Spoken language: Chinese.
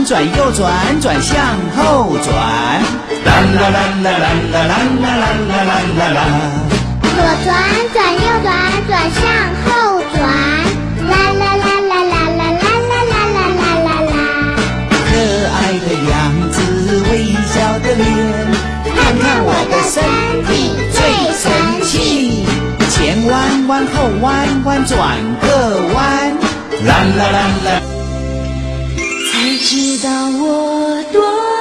转，转右转，转向后转。啦啦啦啦啦啦啦啦啦啦啦啦。 左转，转右转，转向后转。啦啦啦啦啦啦啦啦啦啦啦啦啦。 可爱的样子，微笑的脸，看看我的身体最神奇。前弯弯后弯弯，转个弯。啦啦啦啦。 才知道我多